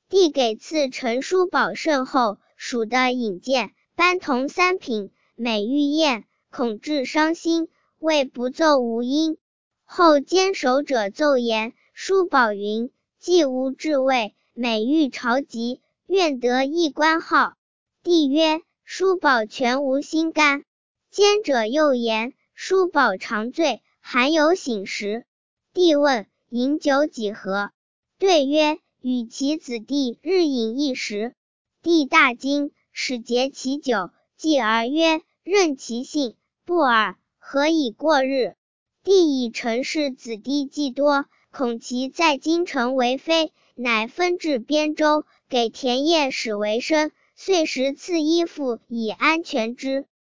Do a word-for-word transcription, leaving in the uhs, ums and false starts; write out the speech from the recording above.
帝给赐陈叔宝甚厚，蜀的引荐，班同三品，每遇宴，恐致伤心，谓不奏无音。后坚守者奏言，叔宝云：既无至位，每遇朝集，愿得一官号。帝曰：叔宝全无心肝。监者又言，叔宝常醉，罕有醒时。帝问：饮酒几何？对曰：与其子弟日饮一时。帝大惊，使节其酒，继而曰：任其性，不尔，何以过日？帝以陈氏子弟既多，恐其在京城为非，乃分至边州，给田业使为生，遂时赐衣服以安全之。